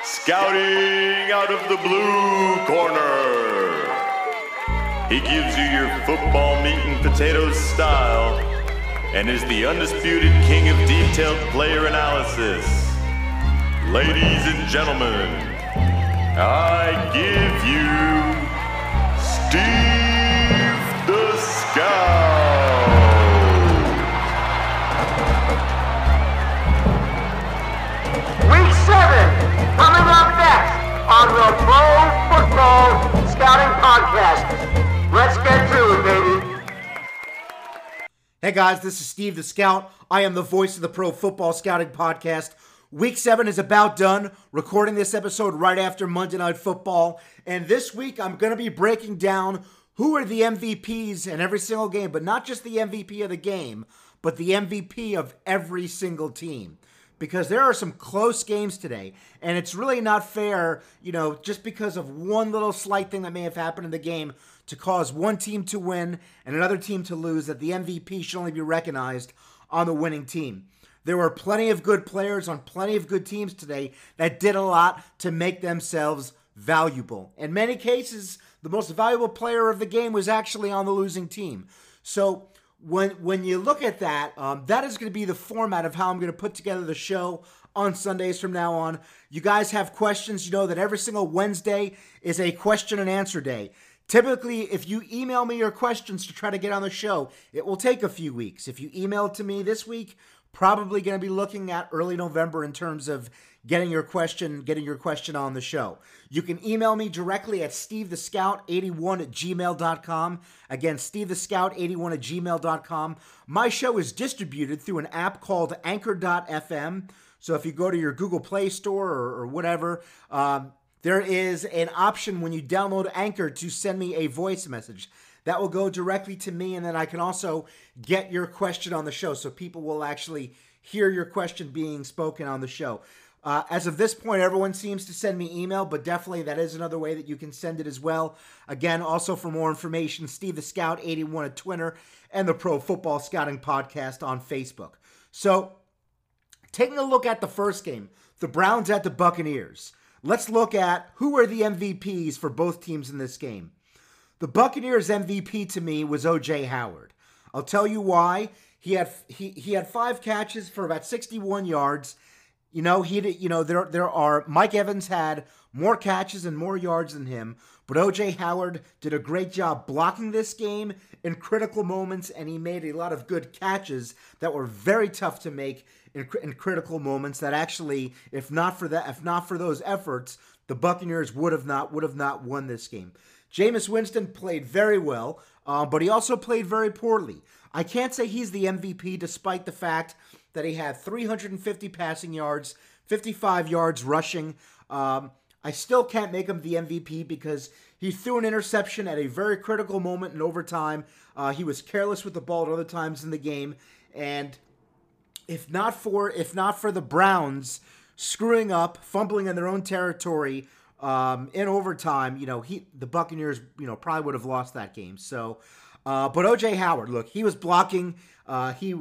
Scouting out of the blue corner. He gives you your football meat and potatoes style and is the undisputed king of detailed player analysis. Ladies and gentlemen, I give you Steve the Scout. Week 7, coming up next on the Pro Football Scouting Podcast. Let's get to it, baby. Hey guys, this is Steve the Scout. I am the voice of the Pro Football Scouting Podcast. Week 7 is about done. Recording this episode right after Monday Night Football. And this week I'm going to be breaking down who are the MVPs in every single game, but not just the MVP of the game, but the MVP of every single team. Because there are some close games today, and it's really not fair, just because of one little slight thing that may have happened in the game to cause one team to win and another team to lose, that the MVP should only be recognized on the winning team. There were plenty of good players on plenty of good teams today that did a lot to make themselves valuable. In many cases, the most valuable player of the game was actually on the losing team. So when you look at that, that is going to be the format of how I'm going to put together the show on Sundays from now on. You guys have questions. You know that every single Wednesday is a question and answer day. Typically, if you email me your questions to try to get on the show, it will take a few weeks. If you email it to me this week, probably going to be looking at early November in terms of getting your question on the show. You can email me directly at stevethescout81@gmail.com. Again, stevethescout81@gmail.com. My show is distributed through an app called Anchor.fm. So if you go to your Google Play Store or whatever, there is an option when you download Anchor to send me a voice message. That will go directly to me, and then I can also get your question on the show, so people will actually hear your question being spoken on the show. As of this point, everyone seems to send me email, but definitely that is another way that you can send it as well. Again, also for more information, Steve the Scout 81 at Twitter and the Pro Football Scouting Podcast on Facebook. So, taking a look at the first game, the Browns at the Buccaneers. Let's look at who are the MVPs for both teams in this game. The Buccaneers MVP to me was O.J. Howard. I'll tell you why. He had 5 catches for about 61 yards. Mike Evans had more catches and more yards than him, but O.J. Howard did a great job blocking this game in critical moments, and he made a lot of good catches that were very tough to make in critical moments. That actually, if not for those efforts, the Buccaneers would have not won this game. Jameis Winston played very well, but he also played very poorly. I can't say he's the MVP despite the fact that he had 350 passing yards, 55 yards rushing. I still can't make him the MVP because he threw an interception at a very critical moment in overtime. He was careless with the ball at other times in the game, and if not for the Browns screwing up, fumbling in their own territory in overtime, the Buccaneers, probably would have lost that game. So, but O.J. Howard, look, he was blocking. He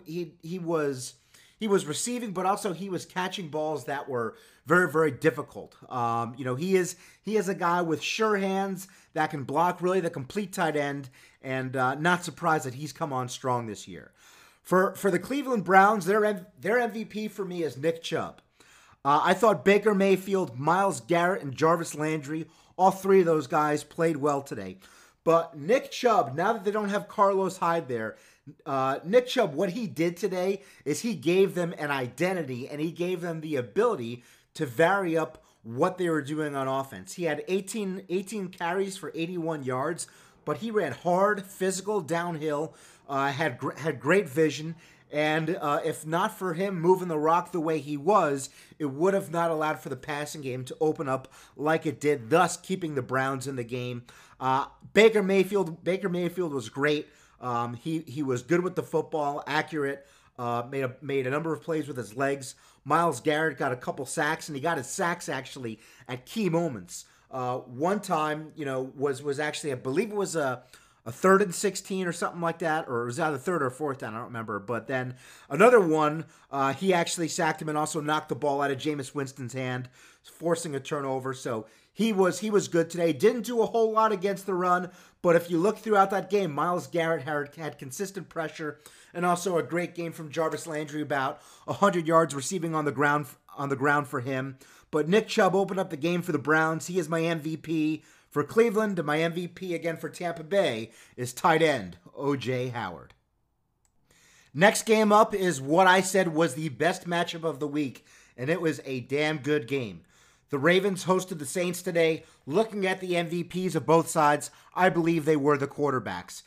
was receiving, but also he was catching balls that were very, very difficult. He is a guy with sure hands that can block really the complete tight end, and not surprised that he's come on strong this year. For the Cleveland Browns, their MVP for me is Nick Chubb. I thought Baker Mayfield, Myles Garrett, and Jarvis Landry, all 3 of those guys played well today. But Nick Chubb, now that they don't have Carlos Hyde there, Nick Chubb, what he did today is he gave them an identity, and he gave them the ability to vary up what they were doing on offense. He had 18 carries for 81 yards, but he ran hard, physical, downhill, had great vision, and if not for him moving the rock the way he was, it would have not allowed for the passing game to open up like it did, thus keeping the Browns in the game. Baker Mayfield was great. He was good with the football, accurate, made a number of plays with his legs. Myles Garrett got a couple sacks, and he got his sacks actually at key moments. One time, was actually, I believe it was a a 3rd and 16 or something like that, or it was either 3rd or 4th down, I don't remember. But then another one, he actually sacked him and also knocked the ball out of Jameis Winston's hand, forcing a turnover. So he was good today. Didn't do a whole lot against the run, but if you look throughout that game, Myles Garrett had consistent pressure, and also a great game from Jarvis Landry, about 100 yards receiving on the ground for him. But Nick Chubb opened up the game for the Browns. He is my MVP for Cleveland, and my MVP again for Tampa Bay is tight end O.J. Howard. Next game up is what I said was the best matchup of the week, and it was a damn good game. The Ravens hosted the Saints today. Looking at the MVPs of both sides, I believe they were the quarterbacks.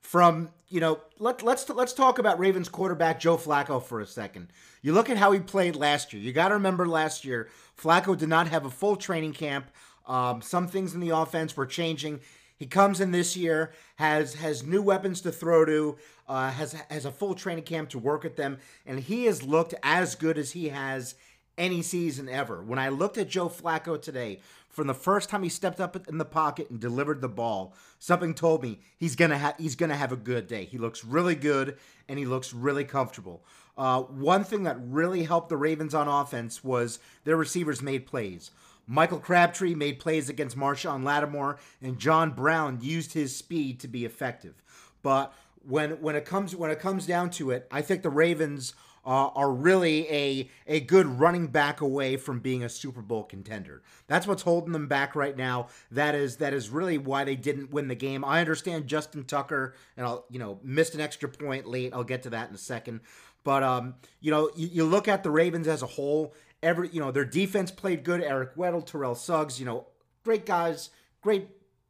Let's talk about Ravens quarterback Joe Flacco for a second. You look at how he played last year. You got to remember last year, Flacco did not have a full training camp. Some things in the offense were changing. He comes in this year, has new weapons to throw to, has a full training camp to work at them, and he has looked as good as he has any season ever. When I looked at Joe Flacco today, from the first time he stepped up in the pocket and delivered the ball, something told me he's gonna have a good day. He looks really good and he looks really comfortable. One thing that really helped the Ravens on offense was their receivers made plays. Michael Crabtree made plays against Marshawn Lattimore, and John Brown used his speed to be effective. But when it comes down to it, I think the Ravens are really a good running back away from being a Super Bowl contender. That's what's holding them back right now. That is really why they didn't win the game. I understand Justin Tucker missed an extra point late. I'll get to that in a second. But you look at the Ravens as a whole. Their defense played good. Eric Weddle, Terrell Suggs, great guys, great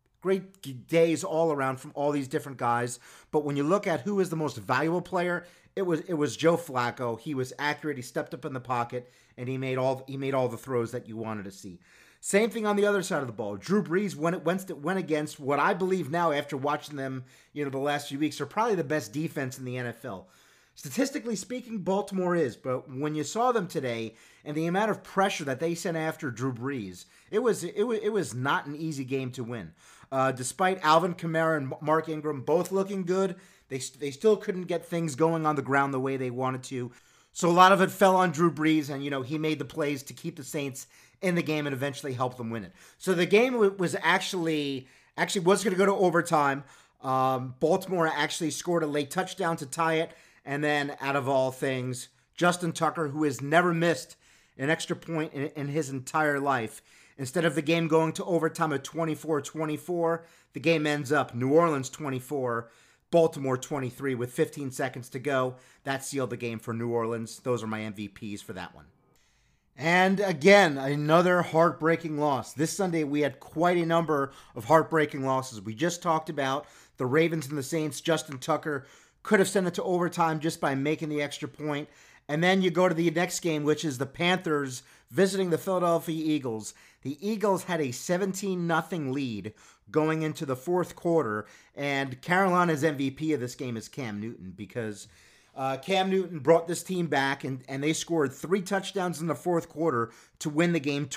days all around from all these different guys. But when you look at who is the most valuable player, it was Joe Flacco. He was accurate. He stepped up in the pocket and he made all the throws that you wanted to see. Same thing on the other side of the ball. Drew Brees went against what I believe now, after watching them, the last few weeks, are probably the best defense in the NFL. Statistically speaking, Baltimore is, but when you saw them today and the amount of pressure that they sent after Drew Brees, it was not an easy game to win. Despite Alvin Kamara and Mark Ingram both looking good, they still couldn't get things going on the ground the way they wanted to. So a lot of it fell on Drew Brees, and he made the plays to keep the Saints in the game and eventually help them win it. So the game was actually was going to go to overtime. Baltimore actually scored a late touchdown to tie it. And then, out of all things, Justin Tucker, who has never missed an extra point in his entire life, instead of the game going to overtime at 24-24, the game ends up New Orleans 24, Baltimore 23 with 15 seconds to go. That sealed the game for New Orleans. Those are my MVPs for that one. And again, another heartbreaking loss. This Sunday, we had quite a number of heartbreaking losses. We just talked about the Ravens and the Saints. Justin Tucker could have sent it to overtime just by making the extra point. And then you go to the next game, which is the Panthers visiting the Philadelphia Eagles. The Eagles had a 17-0 lead going into the fourth quarter, and Carolina's MVP of this game is Cam Newton, because Cam Newton brought this team back, and they scored 3 touchdowns in the fourth quarter to win the game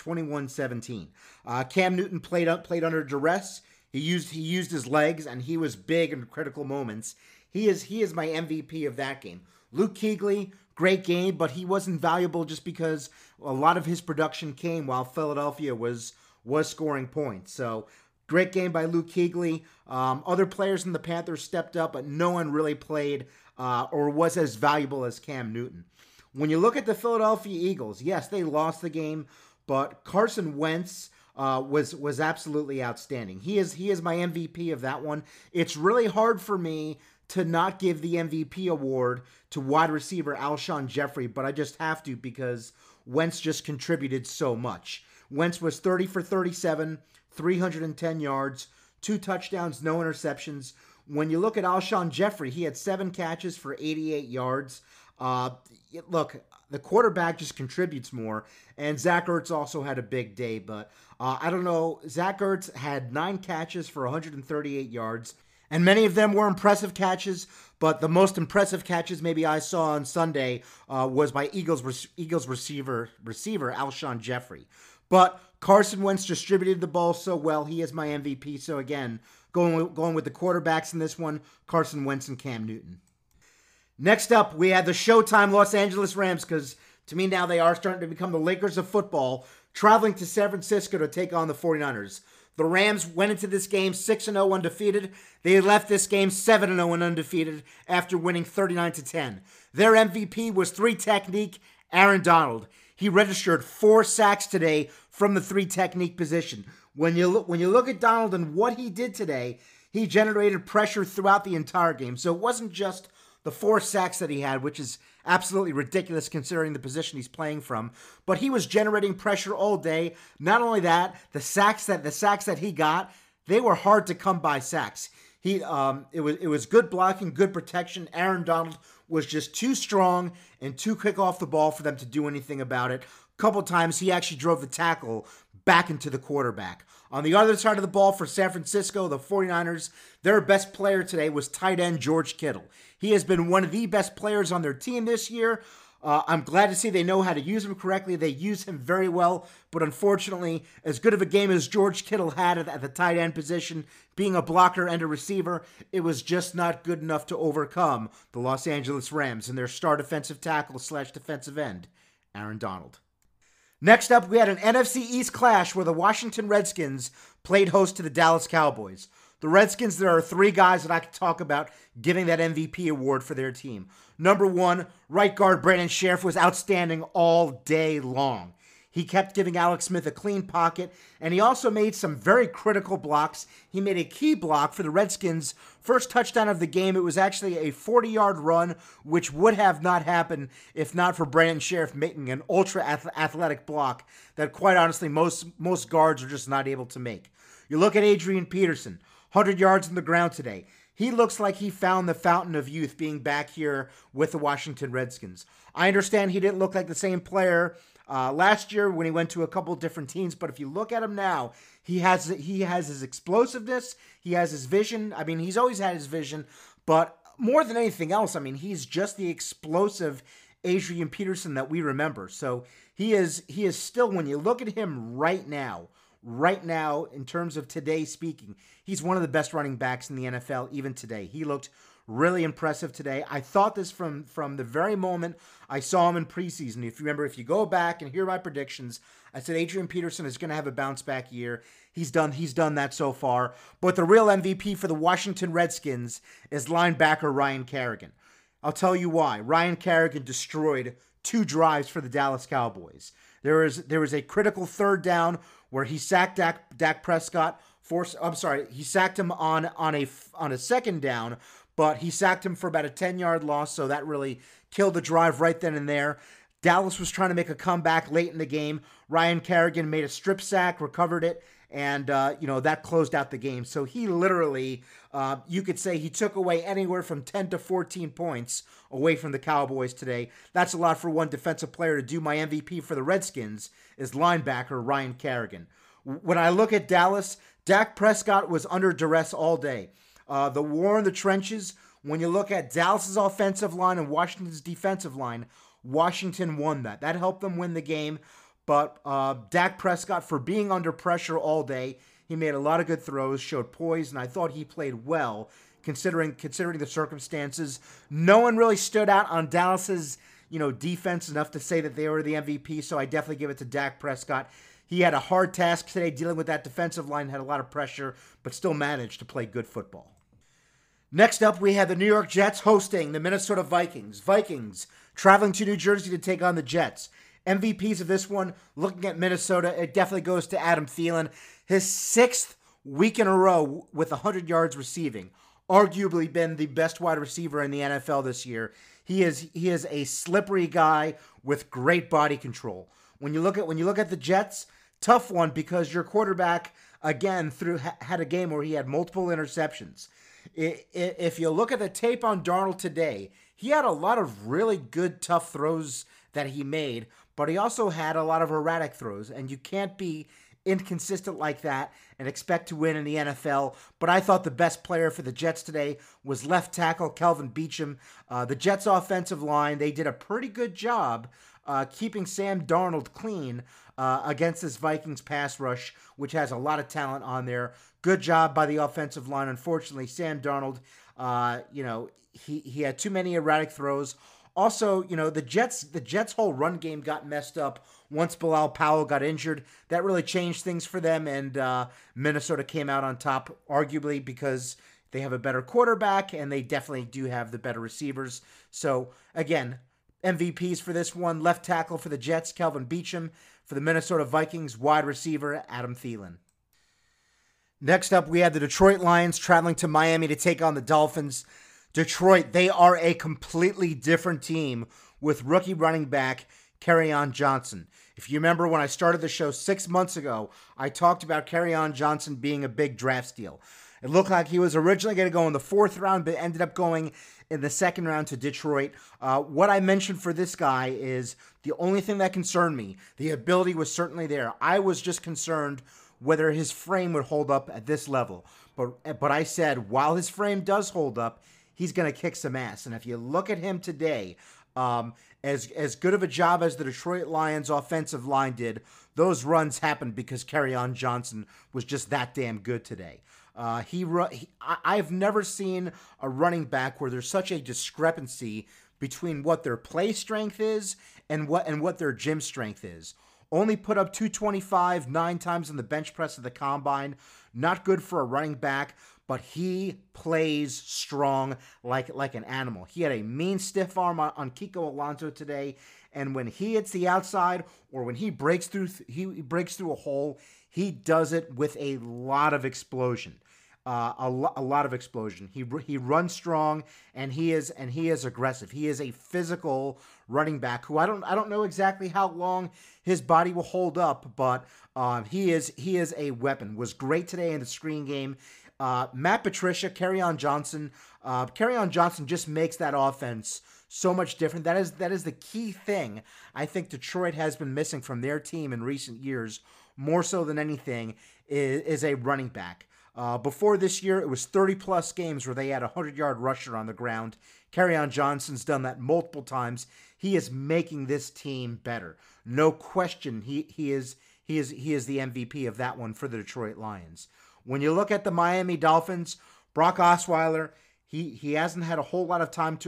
21-17. Cam Newton played under duress. He used his legs, and he was big in critical moments. He is my MVP of that game. Luke Kuechly, great game, but he wasn't valuable just because a lot of his production came while Philadelphia was scoring points. So great game by Luke Kuechly. Other players in the Panthers stepped up, but no one really played or was as valuable as Cam Newton. When you look at the Philadelphia Eagles, yes, they lost the game, but Carson Wentz was absolutely outstanding. He is my MVP of that one. It's really hard for me to not give the MVP award to wide receiver Alshon Jeffrey, but I just have to because Wentz just contributed so much. Wentz was 30 for 37, 310 yards, 2 touchdowns, no interceptions. When you look at Alshon Jeffrey, he had 7 catches for 88 yards. Look, the quarterback just contributes more, and Zach Ertz also had a big day, but I don't know. Zach Ertz had 9 catches for 138 yards. And many of them were impressive catches, but the most impressive catches maybe I saw on Sunday was by Eagles receiver Alshon Jeffrey. But Carson Wentz distributed the ball so well. He is my MVP. So again, going with the quarterbacks in this one, Carson Wentz and Cam Newton. Next up, we have the Showtime Los Angeles Rams, because to me now they are starting to become the Lakers of football, traveling to San Francisco to take on the 49ers. The Rams went into this game 6-0 undefeated. They left this game 7-0 and undefeated after winning 39-10. Their MVP was 3-technique Aaron Donald. He registered 4 sacks today from the 3-technique position. When you look at Donald and what he did today, he generated pressure throughout the entire game. So it wasn't just the 4 sacks that he had, which is absolutely ridiculous considering the position he's playing from, but he was generating pressure all day. Not only that, the sacks that he got, they were hard to come by sacks. It was good blocking, good protection. Aaron Donald was just too strong and too quick off the ball for them to do anything about it. A couple times he actually drove the tackle back into the quarterback. On the other side of the ball for San Francisco, the 49ers, their best player today was tight end George Kittle. He has been one of the best players on their team this year. I'm glad to see they know how to use him correctly. They use him very well, but unfortunately, as good of a game as George Kittle had at the tight end position, being a blocker and a receiver, it was just not good enough to overcome the Los Angeles Rams and their star defensive tackle / defensive end, Aaron Donald. Next up, we had an NFC East clash where the Washington Redskins played host to the Dallas Cowboys. The Redskins, there are 3 guys that I could talk about giving that MVP award for their team. Number 1, right guard Brandon Sheriff was outstanding all day long. He kept giving Alex Smith a clean pocket, and he also made some very critical blocks. He made a key block for the Redskins' first touchdown of the game. It was actually a 40-yard run, which would have not happened if not for Brandon Sheriff making an ultra-athletic block that, quite honestly, most guards are just not able to make. You look at Adrian Peterson, 100 yards on the ground today. He looks like he found the fountain of youth being back here with the Washington Redskins. I understand he didn't look like the same player last year when he went to a couple different teams, but if you look at him now, he has his explosiveness, he has his vision. I mean, he's always had his vision, but more than anything else, I mean, he's just the explosive Adrian Peterson that we remember. So he is still, when you look at him right now, in terms of today speaking, he's one of the best running backs in the NFL even today. He looked really impressive today. I thought this from the very moment I saw him in preseason. If you remember, if you go back and hear my predictions, I said Adrian Peterson is going to have a bounce back year. He's done that so far. But the real MVP for the Washington Redskins is linebacker Ryan Kerrigan. I'll tell you why. Ryan Kerrigan destroyed 2 drives for the Dallas Cowboys. There was a critical 3rd down where he sacked Dak Prescott. He sacked him on a 2nd down, but he sacked him for about a 10-yard loss, so that really killed the drive right then and there. Dallas was trying to make a comeback late in the game. Ryan Kerrigan made a strip sack, recovered it, and that closed out the game. So he literally, you could say he took away anywhere from 10 to 14 points away from the Cowboys today. That's a lot for one defensive player to do. My MVP for the Redskins is linebacker Ryan Kerrigan. When I look at Dallas, Dak Prescott was under duress all day. The war in the trenches, when you look at Dallas's offensive line and Washington's defensive line, Washington won that. That helped them win the game. But Dak Prescott, for being under pressure all day, he made a lot of good throws, showed poise, and I thought he played well considering the circumstances. No one really stood out on Dallas's defense enough to say that they were the MVP, so I definitely give it to Dak Prescott. He had a hard task today dealing with that defensive line, had a lot of pressure, but still managed to play good football. Next up, we have the New York Jets hosting the Minnesota Vikings. Vikings traveling to New Jersey to take on the Jets. MVPs of this one, looking at Minnesota, it definitely goes to Adam Thielen. His 6th week in a row with 100 yards receiving. Arguably been the best wide receiver in the NFL this year. He is a slippery guy with great body control. When you look at the Jets, tough one because your quarterback again had a game where he had multiple interceptions. If you look at the tape on Darnold today, he had a lot of really good tough throws that he made, but he also had a lot of erratic throws, and you can't be inconsistent like that and expect to win in the NFL. But I thought the best player for the Jets today was left tackle Kelvin Beachum. The Jets' offensive line, they did a pretty good job keeping Sam Darnold clean against this Vikings pass rush, which has a lot of talent on there. Good job by the offensive line. Unfortunately, Sam Darnold, he had too many erratic throws. Also, the Jets' whole run game got messed up once Bilal Powell got injured. That really changed things for them, and Minnesota came out on top, arguably because they have a better quarterback, and they definitely do have the better receivers. So, again, MVPs for this one: left tackle for the Jets, Kelvin Beachum; for the Minnesota Vikings, wide receiver, Adam Thielen. Next up, we had the Detroit Lions traveling to Miami to take on the Dolphins. Detroit, they are a completely different team with rookie running back Kerryon Johnson. If you remember when I started the show 6 months ago, I talked about Kerryon Johnson being a big draft steal. It looked like he was originally going to go in the 4th round, but ended up going in the 2nd round to Detroit. What I mentioned for this guy is the only thing that concerned me. The ability was certainly there. I was just concerned whether his frame would hold up at this level. But I said, while his frame does hold up, he's going to kick some ass. And if you look at him today, as good of a job as the Detroit Lions offensive line did, those runs happened because Kerryon Johnson was just that damn good today. I've never seen a running back where there's such a discrepancy between what their play strength is and what their gym strength is. Only put up 225 9 times in the bench press of the combine. Not good for a running back, but he plays strong like an animal. He had a mean stiff arm on Kiko Alonso today, and when he hits the outside or when he breaks through a hole, he does it with a lot of explosion. A lot of explosion. He runs strong, and he is aggressive. He is a physical running back who I don't know exactly how long his body will hold up, but he is a weapon. Was great today in the screen game. Matt Patricia, Kerryon Johnson. Kerryon Johnson just makes that offense so much different. That is the key thing I think Detroit has been missing from their team in recent years, more so than anything, is a running back. Before this year, it was 30-plus games where they had a 100-yard rusher on the ground. Kerryon Johnson's done that multiple times. He is making this team better. No question, he is the MVP of that one for the Detroit Lions. When you look at the Miami Dolphins, Brock Osweiler, he hasn't had a whole lot of time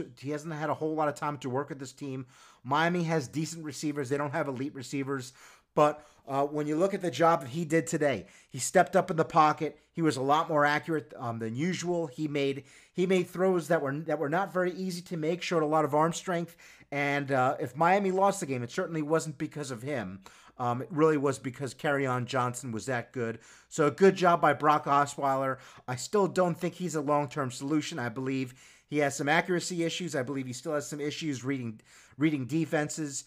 to work with this team. Miami has decent receivers. They don't have elite receivers. But when you look at the job that he did today, he stepped up in the pocket. He was a lot more accurate than usual. He made throws that were not very easy to make, showed a lot of arm strength. And if Miami lost the game, it certainly wasn't because of him. It really was because Kerryon Johnson was that good. So a good job by Brock Osweiler. I still don't think he's a long-term solution. I believe he has some accuracy issues. I believe he still has some issues reading defenses.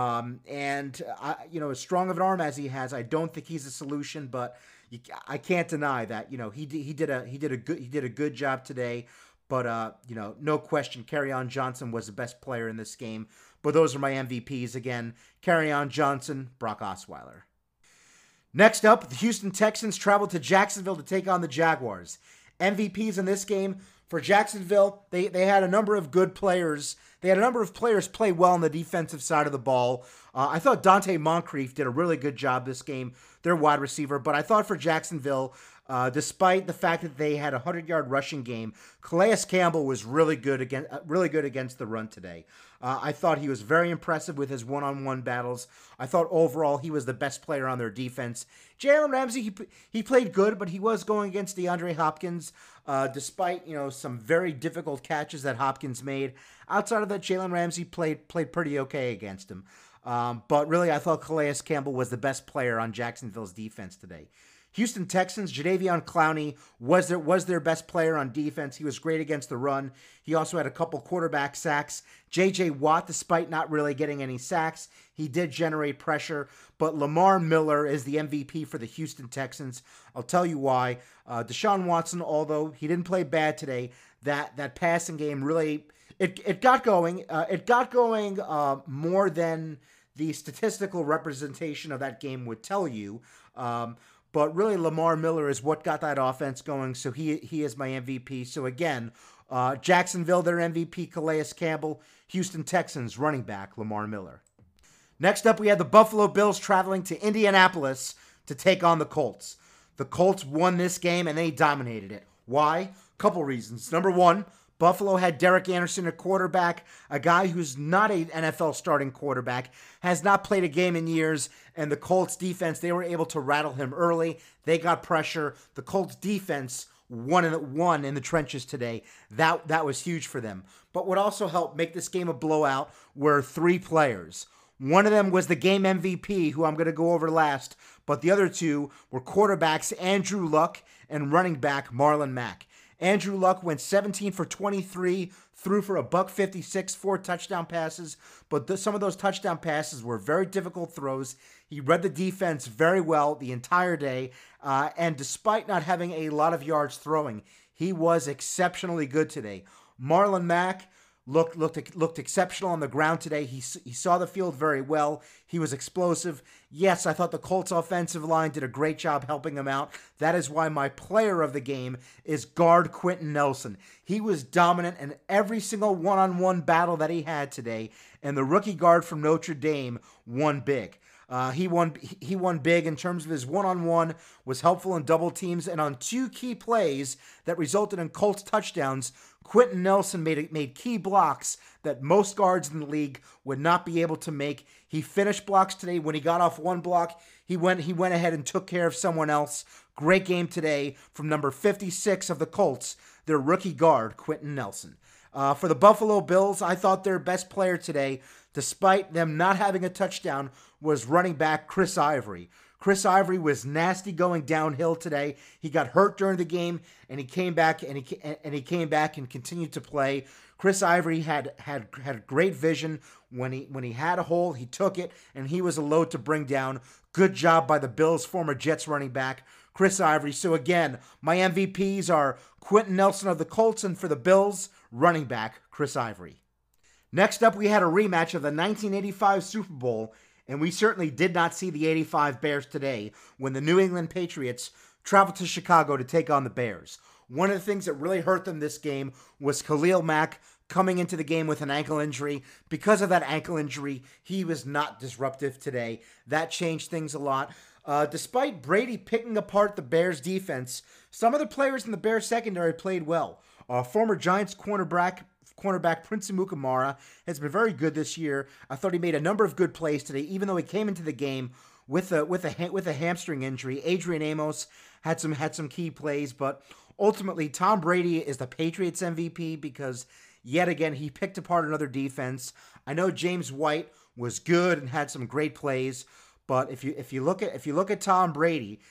As strong of an arm as he has, I don't think he's a solution. But I can't deny that he did a good job today. But no question, Kerryon Johnson was the best player in this game. But those are my MVPs again: Kerryon Johnson, Brock Osweiler. Next up, the Houston Texans traveled to Jacksonville to take on the Jaguars. MVPs in this game for Jacksonville, they had a number of good players. They had a number of players play well on the defensive side of the ball. I thought Dante Moncrief did a really good job this game, their wide receiver. But I thought for Jacksonville, despite the fact that they had a 100-yard rushing game, Calais Campbell was really good against the run today. I thought he was very impressive with his one-on-one battles. I thought overall he was the best player on their defense. Jalen Ramsey, he played good, but he was going against DeAndre Hopkins, despite some very difficult catches that Hopkins made. Outside of that, Jalen Ramsey played pretty okay against him. But really, I thought Calais Campbell was the best player on Jacksonville's defense today. Houston Texans, Jadeveon Clowney was their best player on defense. He was great against the run. He also had a couple quarterback sacks. J.J. Watt, despite not really getting any sacks, he did generate pressure. But Lamar Miller is the MVP for the Houston Texans. I'll tell you why. Deshaun Watson, although he didn't play bad today, that passing game really it got going. It got going more than the statistical representation of that game would tell you. But really, Lamar Miller is what got that offense going, so he is my MVP. So again, Jacksonville, their MVP, Calais Campbell. Houston Texans, running back, Lamar Miller. Next up, we had the Buffalo Bills traveling to Indianapolis to take on the Colts. The Colts won this game, and they dominated it. Why? Couple reasons. Number one, Buffalo had Derek Anderson at quarterback, a guy who's not an NFL starting quarterback, has not played a game in years, and the Colts defense, they were able to rattle him early. They got pressure. The Colts defense won in the trenches today. That was huge for them. But what also helped make this game a blowout were three players. One of them was the game MVP, who I'm going to go over last, but the other two were quarterbacks Andrew Luck and running back Marlon Mack. Andrew Luck went 17 for 23, threw for $156, 4 touchdown passes, but some of those touchdown passes were very difficult throws. He read the defense very well the entire day, and despite not having a lot of yards throwing, he was exceptionally good today. Marlon Mack looked exceptional on the ground today. He saw the field very well. He was explosive. Yes, I thought the Colts offensive line did a great job helping him out. That is why my player of the game is guard Quentin Nelson. He was dominant in every single one-on-one battle that he had today, and the rookie guard from Notre Dame won big. He won big in terms of his one-on-one, was helpful in double teams, and on 2 key plays that resulted in Colts touchdowns, Quentin Nelson made key blocks that most guards in the league would not be able to make. He finished blocks today. When he got off one block, he went ahead and took care of someone else. Great game today from number 56 of the Colts, their rookie guard, Quentin Nelson. For the Buffalo Bills, I thought their best player today, despite them not having a touchdown, was running back Chris Ivory. Chris Ivory was nasty going downhill today. He got hurt during the game, and he came back and continued to play. Chris Ivory had great vision. When he had a hole, he took it, and he was a load to bring down. Good job by the Bills' former Jets running back, Chris Ivory. So again, my MVPs are Quentin Nelson of the Colts, and for the Bills, running back Chris Ivory. Next up, we had a rematch of the 1985 Super Bowl, and we certainly did not see the 85 Bears today when the New England Patriots traveled to Chicago to take on the Bears. One of the things that really hurt them this game was Khalil Mack coming into the game with an ankle injury. Because of that ankle injury, he was not disruptive today. That changed things a lot. Despite Brady picking apart the Bears defense, some of the players in the Bears secondary played well. Former Giants cornerback Prince Amukamara has been very good this year. I thought he made a number of good plays today, even though he came into the game with a hamstring injury. Adrian Amos had some key plays, but ultimately Tom Brady is the Patriots MVP because yet again he picked apart another defense. I know James White was good and had some great plays, but if you look at Tom Brady,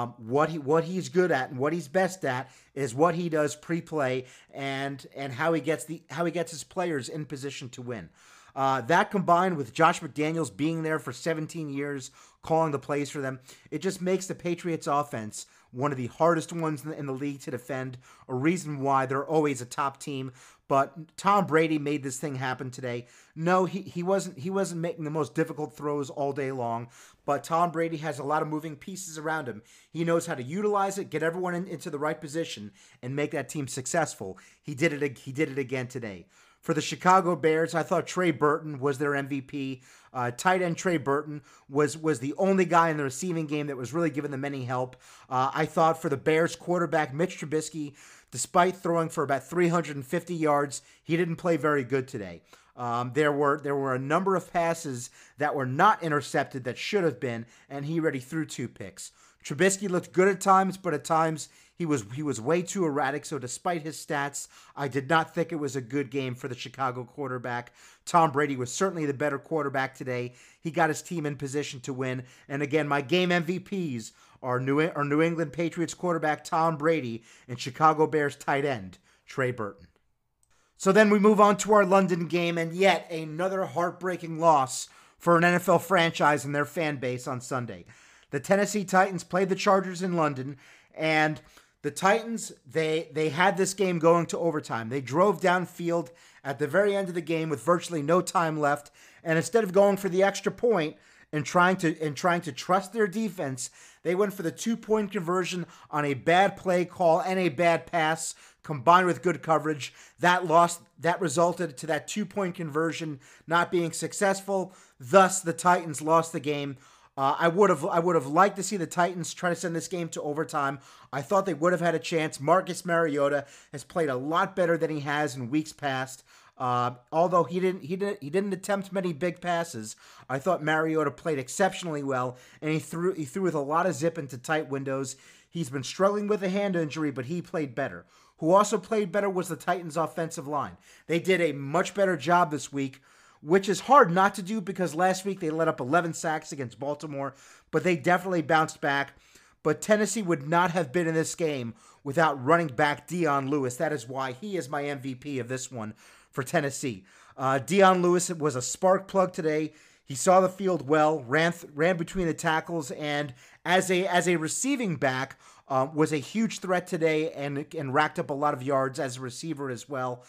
what he's good at and what he's best at is what he does pre-play and how he gets his players in position to win. That combined with Josh McDaniels being there for 17 years, calling the plays for them, it just makes the Patriots offense one of the hardest ones in the league to defend, a reason why they're always a top team. But Tom Brady made this thing happen today. No, he wasn't making the most difficult throws all day long, but Tom Brady has a lot of moving pieces around him. He knows how to utilize it, get everyone into the right position, and make that team successful. He did it again today. For the Chicago Bears, I thought Trey Burton was their MVP. Tight end Trey Burton was the only guy in the receiving game that was really giving them any help. I thought for the Bears quarterback, Mitch Trubisky, despite throwing for about 350 yards, he didn't play very good today. There were a number of passes that were not intercepted that should have been, and he already threw 2 picks. Trubisky looked good at times, but at times he was way too erratic. So despite his stats, I did not think it was a good game for the Chicago quarterback. Tom Brady was certainly the better quarterback today. He got his team in position to win. And again, my game MVPs are New England Patriots quarterback Tom Brady and Chicago Bears tight end Trey Burton. So then we move on to our London game, and yet another heartbreaking loss for an NFL franchise and their fan base on Sunday. The Tennessee Titans played the Chargers in London, and The Titans, they had this game going to overtime. They drove downfield at the very end of the game with virtually no time left, and instead of going for the extra point and trying to trust their defense, they went for the 2-point conversion on a bad play call and a bad pass combined with good coverage. That resulted to that 2-point conversion not being successful. Thus, the Titans lost the game. I would have liked to see the Titans try to send this game to overtime. I thought they would have had a chance. Marcus Mariota has played a lot better than he has in weeks past. Although he didn't attempt many big passes, I thought Mariota played exceptionally well, and he threw with a lot of zip into tight windows. He's been struggling with a hand injury, but he played better. Who also played better was the Titans' offensive line. They did a much better job this week, which is hard not to do because last week they let up 11 sacks against Baltimore, but they definitely bounced back. But Tennessee would not have been in this game without running back Dion Lewis. That is why he is my MVP of this one for Tennessee. Dion Lewis was a spark plug today. He saw the field well, ran between the tackles, and as a receiving back, was a huge threat today and racked up a lot of yards as a receiver as well.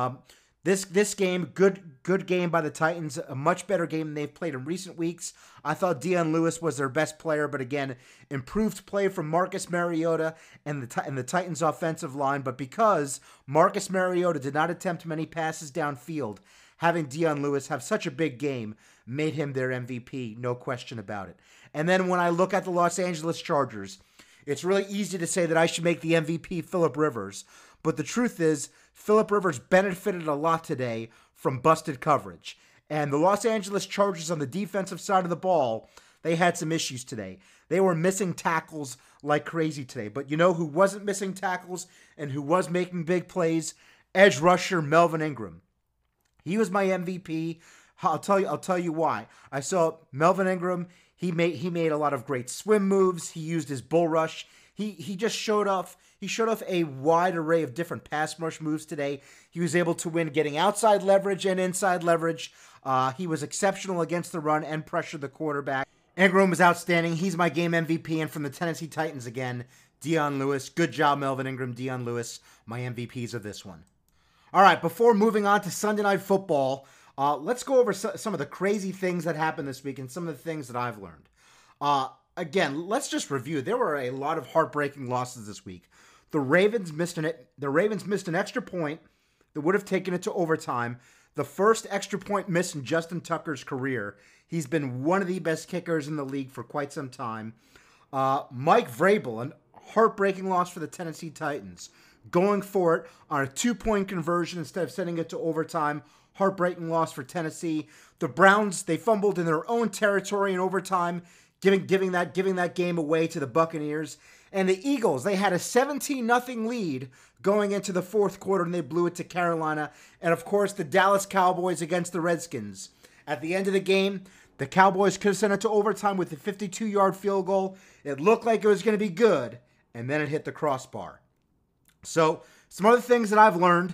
This game, good game by the Titans, a much better game than they've played in recent weeks. I thought Dion Lewis was their best player, but again, improved play from Marcus Mariota and the Titans offensive line. But because Marcus Mariota did not attempt many passes downfield, having Dion Lewis have such a big game made him their MVP, no question about it. And then when I look at the Los Angeles Chargers, it's really easy to say that I should make the MVP Phillip Rivers, but the truth is, Phillip Rivers benefited a lot today from busted coverage. And the Los Angeles Chargers on the defensive side of the ball, they had some issues today. They were missing tackles like crazy today. But you know who wasn't missing tackles and who was making big plays? Edge rusher Melvin Ingram. He was my MVP. I'll tell you why. I saw Melvin Ingram. He made a lot of great swim moves. He used his bull rush. He just showed off. He showed off a wide array of different pass rush moves today. He was able to win getting outside leverage and inside leverage. He was exceptional against the run and pressured the quarterback. Ingram was outstanding. He's my game MVP. And from the Tennessee Titans again, Dion Lewis. Good job, Melvin Ingram, Dion Lewis, my MVPs of this one. All right, before moving on to Sunday Night Football, let's go over some of the crazy things that happened this week and some of the things that I've learned. Again, let's just review. There were a lot of heartbreaking losses this week. The Ravens missed an extra point that would have taken it to overtime. The first extra point miss in Justin Tucker's career. He's been one of the best kickers in the league for quite some time. Mike Vrabel, an heartbreaking loss for the Tennessee Titans. Going for it on a 2-point conversion instead of sending it to overtime. Heartbreaking loss for Tennessee. The Browns, they fumbled in their own territory in overtime, giving that game away to the Buccaneers. And the Eagles, they had a 17-0 lead going into the fourth quarter, and they blew it to Carolina. And, of course, the Dallas Cowboys against the Redskins. At the end of the game, the Cowboys could have sent it to overtime with a 52-yard field goal. It looked like it was going to be good, and then it hit the crossbar. So, some other things that I've learned.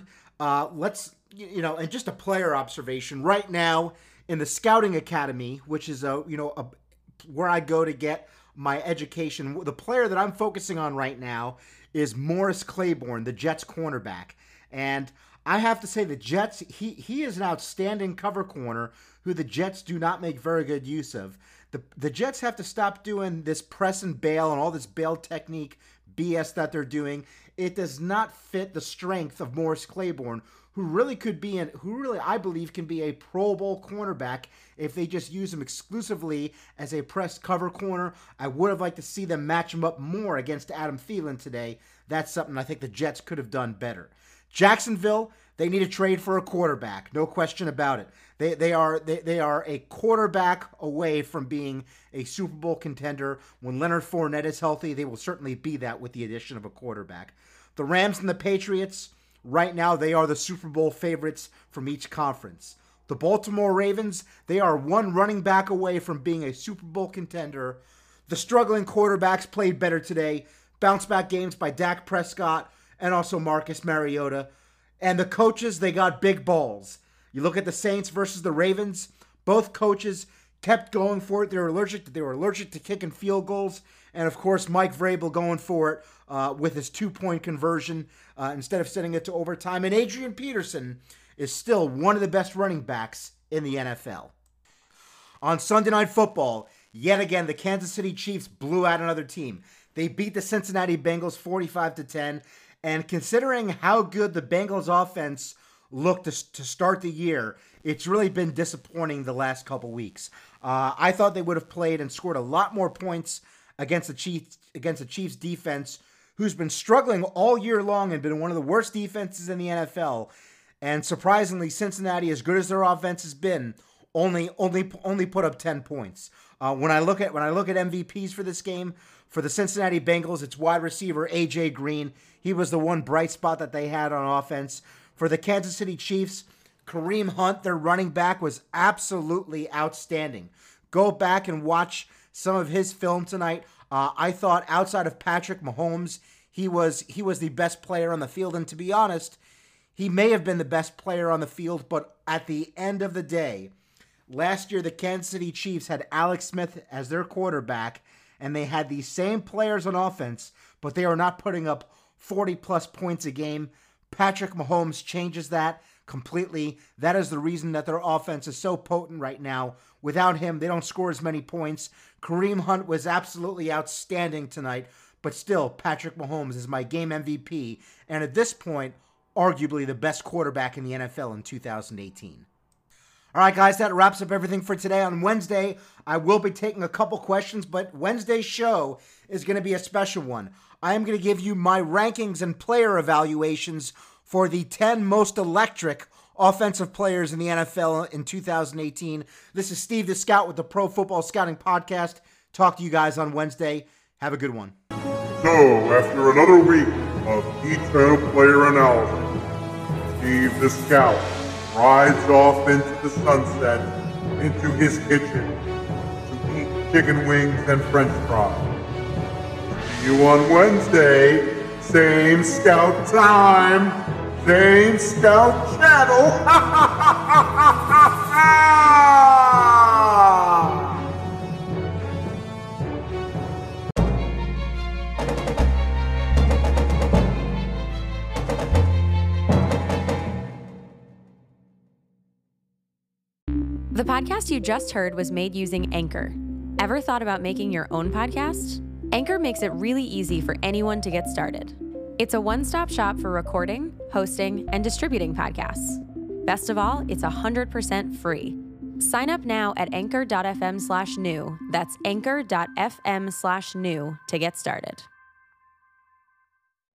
And just a player observation. Right now, in the Scouting Academy, which is where I go to get my education, the player that I'm focusing on right now is Morris Claiborne, the Jets cornerback. And I have to say the Jets, he is an outstanding cover corner who the Jets do not make very good use of. The Jets have to stop doing this press and bail and all this bail technique BS that they're doing. It does not fit the strength of Morris Claiborne, who really I believe can be a Pro Bowl cornerback if they just use him exclusively as a press cover corner. I would have liked to see them match him up more against Adam Thielen today. That's something I think the Jets could have done better. Jacksonville, they need a trade for a quarterback, no question about it. They are a quarterback away from being a Super Bowl contender. When Leonard Fournette is healthy, they will certainly be that with the addition of a quarterback. The Rams and the Patriots, right now, they are the Super Bowl favorites from each conference. The Baltimore Ravens, they are one running back away from being a Super Bowl contender. The struggling quarterbacks played better today. Bounce back games by Dak Prescott and also Marcus Mariota. And the coaches, they got big balls. You look at the Saints versus the Ravens, both coaches kept going for it. They were allergic to kicking field goals. And, of course, Mike Vrabel going for it with his 2-point conversion instead of sending it to overtime. And Adrian Peterson is still one of the best running backs in the NFL. On Sunday Night Football, yet again, the Kansas City Chiefs blew out another team. They beat the Cincinnati Bengals 45-10. And considering how good the Bengals offense looked to start the year, it's really been disappointing the last couple weeks. I thought they would have played and scored a lot more points against the Chiefs defense, who's been struggling all year long and been one of the worst defenses in the NFL. And surprisingly, Cincinnati, as good as their offense has been, only put up 10 points. When I look at MVPs for this game, for the Cincinnati Bengals, it's wide receiver AJ Green. He was the one bright spot that they had on offense. For the Kansas City Chiefs, Kareem Hunt, their running back, was absolutely outstanding. Go back and watch some of his film tonight. I thought outside of Patrick Mahomes, he was the best player on the field. And to be honest, he may have been the best player on the field, but at the end of the day, last year the Kansas City Chiefs had Alex Smith as their quarterback, and they had these same players on offense, but they are not putting up 40-plus points a game. Patrick Mahomes changes that completely. That is the reason that their offense is so potent right now. Without him, they don't score as many points. Kareem Hunt was absolutely outstanding tonight, but still, Patrick Mahomes is my game MVP, and at this point, arguably the best quarterback in the NFL in 2018. All right, guys, that wraps up everything for today. On Wednesday, I will be taking a couple questions, but Wednesday's show is going to be a special one. I am going to give you my rankings and player evaluations for the 10 most electric offensive players in the NFL in 2018. This is Steve the Scout with the Pro Football Scouting Podcast. Talk to you guys on Wednesday. Have a good one. So, after another week of detailed player analysis, Steve the Scout rides off into the sunset, into his kitchen, to eat chicken wings and french fries. See you on Wednesday, same Scout time, same Scout channel. The podcast you just heard was made using Anchor. Ever thought about making your own podcast? Anchor makes it really easy for anyone to get started. It's a one-stop shop for recording, hosting, and distributing podcasts. Best of all, it's 100% free. Sign up now at anchor.fm/new. That's anchor.fm/new to get started.